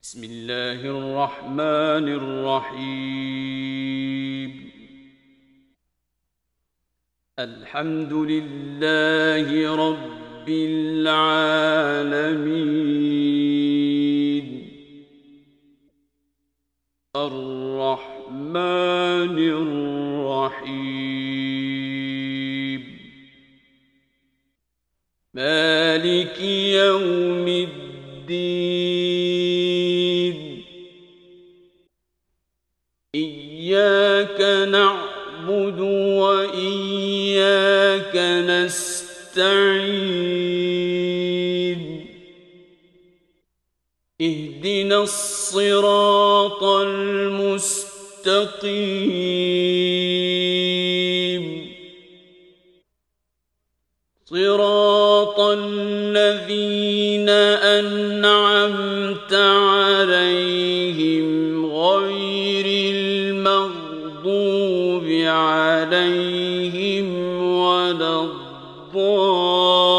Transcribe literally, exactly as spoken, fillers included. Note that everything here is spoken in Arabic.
بسم الله الرحمن الرحيم. الحمد لله رب العالمين الرحمن الرحيم مالك يوم الدين إياك نعبد وإياك نستعين اهدنا الصراط المستقيم صراط الذين أنعمت عليهم غير المغضوب عليهم ولا الضالين.